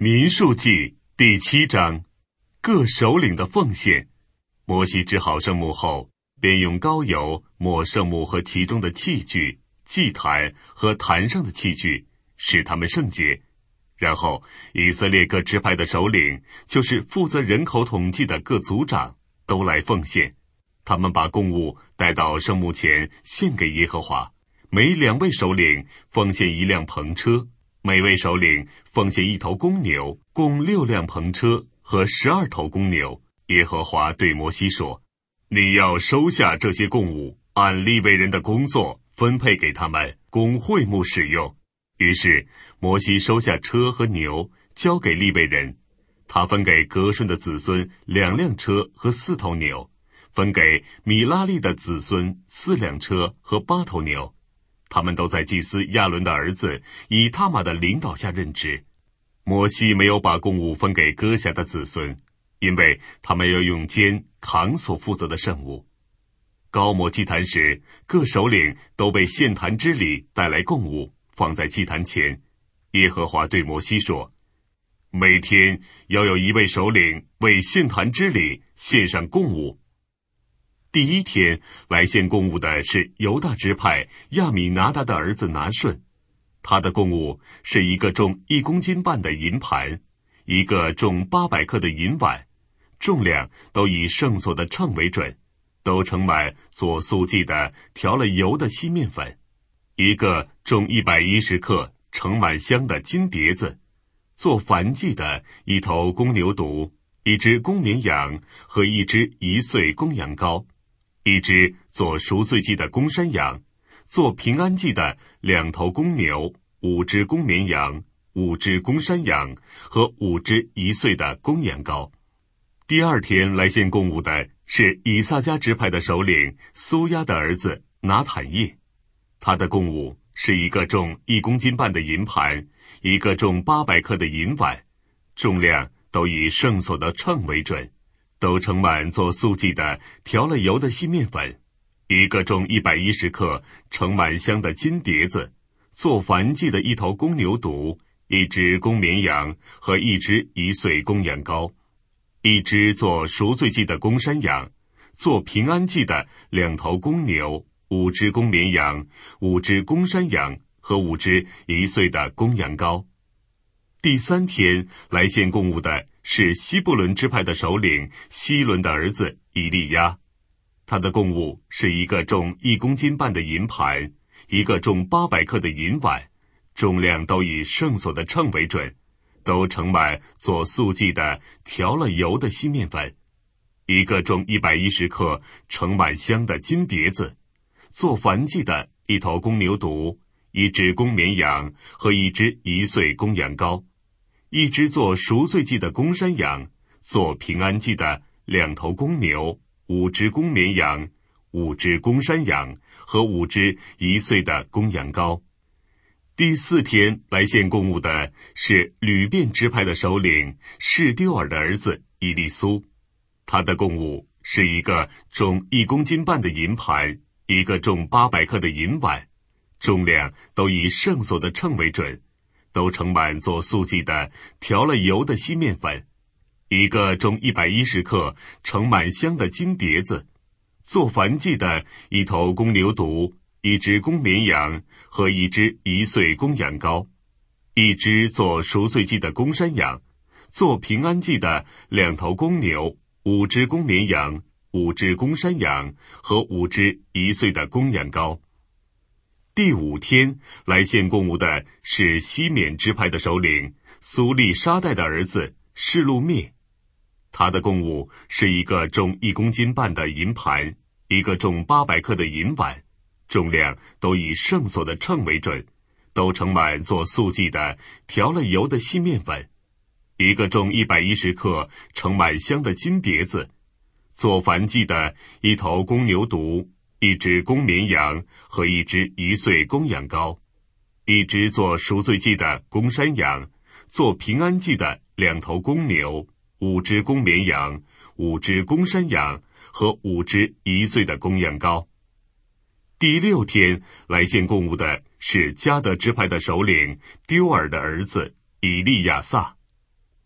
民数记第7章，各首领的奉献。摩西治好圣幕后，便用膏油抹圣幕和其中的器具、祭坛和坛上的器具，使他们圣洁。然后以色列各支派的首领，就是负责人口统计的各族长，都来奉献。他们把供物带到圣幕前献给耶和华，每2位首领奉献1辆篷车，每位首领奉献1头公牛，共6辆篷车和12头公牛。耶和华对摩西说：你要收下这些供物，按利未人的工作分配给他们，供会幕使用。于是摩西收下车和牛，交给利未人。他分给革顺的子孙2辆车和4头牛，分给米拉利的子孙4辆车和8头牛。他们都在祭司亚伦的儿子以他玛的领导下任职。摩西没有把供物分给歌辖的子孙，因为他们要用肩扛所负责的圣物。膏抹祭坛时，各首领都被献坛之礼带来供物，放在祭坛前。耶和华对摩西说：每天要有1位首领为献坛之礼献上供物。第1天来献供物的是犹大支派亚米拿达的儿子拿顺，他的供物是1个重1公斤半的银盘，1个重800克的银碗，重量都以圣所的秤为准，都盛满做素祭的调了油的细面粉，1个重110克盛满香的金碟子，做燔祭的1头公牛犊，1只公绵羊和1只1岁公羊羔，1只做赎罪祭的公山羊，做平安祭的2头公牛，5只公绵羊，5只公山羊和5只1岁的公羊羔。第2天来献供物的是以撒迦支派的首领苏亚的儿子拿坦叶，他的供物是1个重1公斤半的银盘，1个重800克的银碗，重量都以圣所的秤为准，都盛满做素祭的调了油的细面粉，1个重110克盛满香的金碟子，做燔祭的1头公牛犊，1只公绵羊和1只1岁公羊羔，1只做赎罪祭的公山羊，做平安祭的2头公牛，5只公绵羊，5只公山羊和5只1岁的公羊羔。第3天来献供物的是西布伦支派的首领希伦的儿子以利亚，他的供物是1个重1公斤半的银盘，1个重800克的银碗，重量都以圣所的秤为准，都盛满做素祭的调了油的细面粉，1个重110克盛满香的金碟子，做燔祭的1头公牛犊，1只公绵羊和1只1岁公羊羔，1只做赎罪祭的公山羊，做平安祭的2头公牛，5只公绵羊，5只公山羊和5只1岁的公羊羔。第4天来献供物的是吕便支派的首领士丢尔的儿子以利苏，他的供物是1个重1公斤半的银盘，1个重800克的银碗，重量都以圣所的秤为准，都盛满做素祭的调了油的细面粉，1个重110克盛满香的金碟子，做燔祭的1头公牛犊，1只公绵羊和1只1岁公羊羔，1只做赎罪祭的公山羊，做平安祭的2头公牛，5只公绵羊，5只公山羊和5只1岁的公羊羔。第5天来献供物的是西缅支派的首领苏利沙代的儿子示路灭，他的供物是1个重1公斤半的银盘，1个重800克的银碗，重量都以圣所的秤为准，都盛满做素祭的调了油的细面粉，1个重110克盛满香的金碟子，做燔祭的1头公牛犊，1只公绵羊和1只1岁公羊羔，1只做赎罪祭的公山羊，做平安祭的2头公牛，5只公绵羊，5只公山羊和5只1岁的公羊羔。第6天来献供物的是迦得支派的首领丢尔的儿子以利亚撒，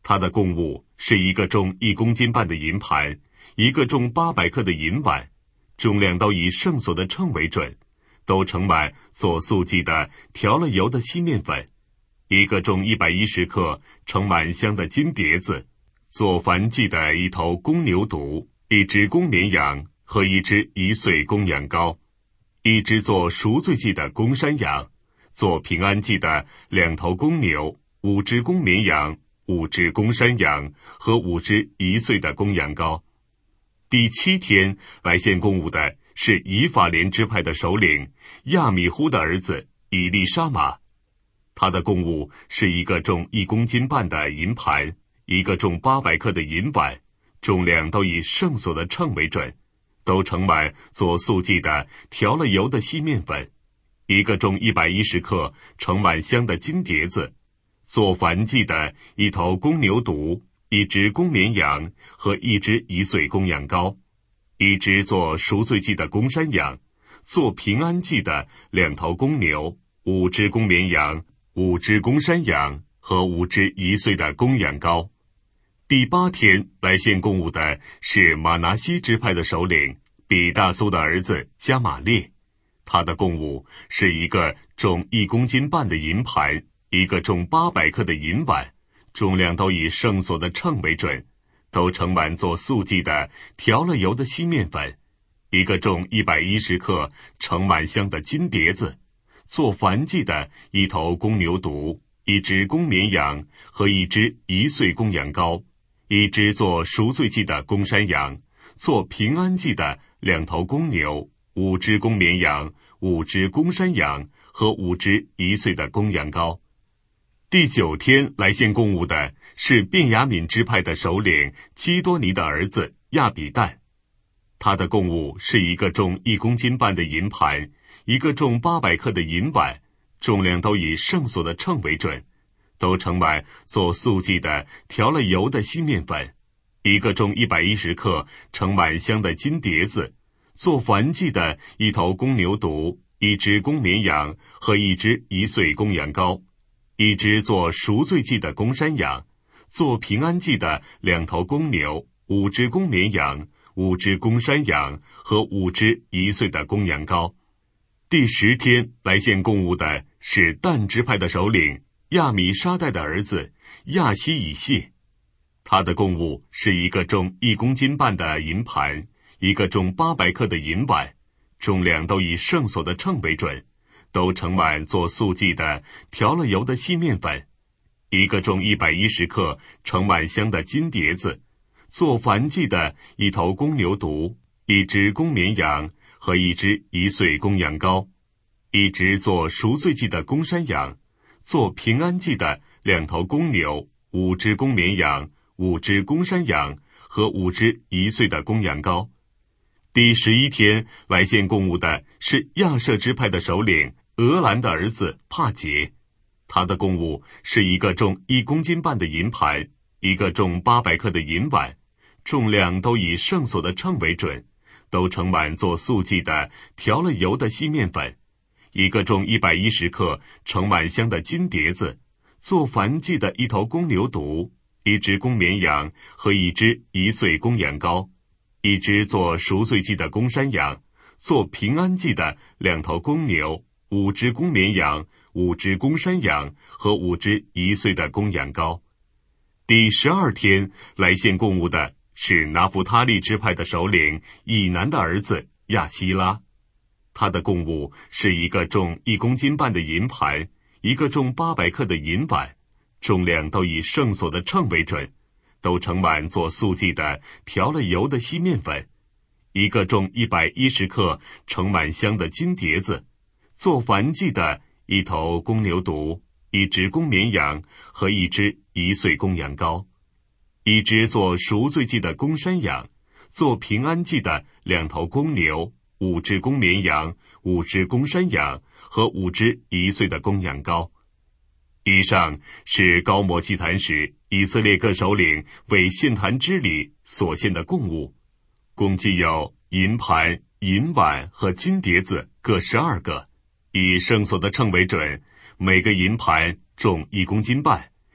他的供物是一个重1公斤半的银盘，一个重800克的银碗，重量都以圣所的称为准，都盛满做素祭的调了油的稀面粉，一个重110克盛满香的金碟子，做燔祭的1头公牛犊，1只公绵羊和1只1岁公羊羔，1只做赎罪祭的公山羊，做平安祭的2头公牛，5只公绵羊，5只公山羊和5只1岁的公羊羔。第7天来献供物的是以法莲支派的首领亚米忽的儿子以利沙玛，他的供物是一个重1公斤半的银盘，一个重800克的银碗，重量都以圣所的称为准，都盛满做素祭的调了油的稀面粉，一个重110克盛满香的金碟子，做燔祭的1头公牛犊，1只公绵羊和1只1岁公羊羔，1只做赎罪祭的公山羊，做平安祭的2头公牛，5只公绵羊，5只公山羊和5只1岁的公羊羔。第8天来献供物的是马拿西支派的首领比大苏的儿子加玛列，他的供物是一个重1公斤半的银盘，一个重800克的银碗，重量都以圣所的称为准，都盛满做素祭的调了油的稀面粉，一个重110克盛满香的金碟子，做燔祭的1头公牛犊，1只公绵羊和1只1岁公羊羔，1只做赎罪祭的公山羊，做平安祭的2头公牛，5只公绵羊，5只公山羊和5只1岁的公羊羔。第9天来献供物的是便雅悯支派的首领基多尼的儿子亚比旦，他的供物是一个重1公斤半的银盘，一个重800克的银碗，重量都以圣所的称为准，都盛满做素祭的调了油的稀面粉，一个重110克盛满香的金碟子，做燔祭的1头公牛犊，1只公绵羊和1只1岁公羊羔，1只做赎罪祭的公山羊，做平安祭的2头公牛，5只公绵羊，5只公山羊和5只1岁的公羊羔。第10天来献供物的是但支派的首领亚米沙代的儿子亚希以谢，他的供物是一个重1公斤半的银盘，一个重800克的银碗，重量都以圣所的称为准，都盛满做素祭的调了油的细面粉，一个重110克盛满香的金碟子，做燔祭的1头公牛犊，1只公绵羊和1只1岁公羊羔，1只做赎罪祭的公山羊，做平安祭的2头公牛，5只公绵羊，5只公山羊和5只1岁的公羊羔。第11天来献供物的是亚舍支派的首领俄兰的儿子帕杰，他的供物是一个重1公斤半的银盘，一个重800克的银碗，重量都以圣所的称为准，都盛满做素祭的调了油的细面粉，一个重110克盛满香的金碟子，做燔祭的1头公牛犊，1只公绵羊和1只1岁公羊羔，1只做赎罪祭的公山羊，做平安祭的2头公牛，5只公绵羊，5只公山羊和5只1岁的公羊羔。第12天来献供物的是拿弗他利支派的首领以南的儿子亚希拉，他的供物是一个重1公斤半的银盘，一个重800克的银碗，重量都以圣所的称为准，都盛满做素祭的调了油的细面粉，一个重110克盛满香的金碟子，做燔祭的1头公牛犊，1只公绵羊和1只1岁公羊羔，1只做赎罪祭的公山羊，做平安祭的2头公牛，5只公绵羊，5只公山羊和5只1岁的公羊羔。以上是高摩祭坛时以色列各首领为献坛之礼所献的供物，共计有银盘、银碗和金碟子各12个，以圣所的称为准，每个银盘重1公斤半，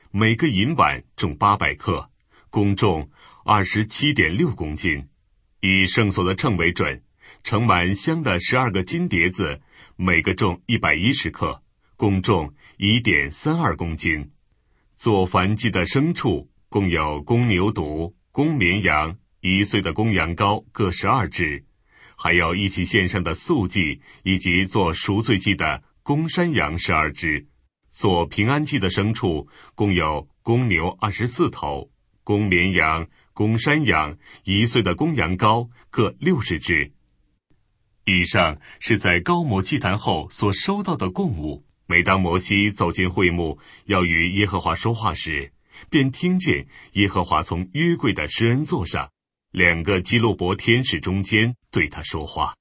每个银碗重800克，共重27.6公斤，以圣所的秤为准，盛满香的12个金碟子，每个重110克，共重1.32公斤。做燔祭的牲畜共有公牛犊、公绵羊、1岁的公羊羔各12只，还有一起献上的素祭以及做赎罪祭的公山羊12只。做平安祭的牲畜共有公牛24头，公绵羊、公山羊、1岁的公羊羔各60只。以上是在高摩祭坛后所收到的供物。每当摩西走进会幕，要与耶和华说话时，便听见耶和华从约柜的施恩座上2个基路伯天使中间对他说话。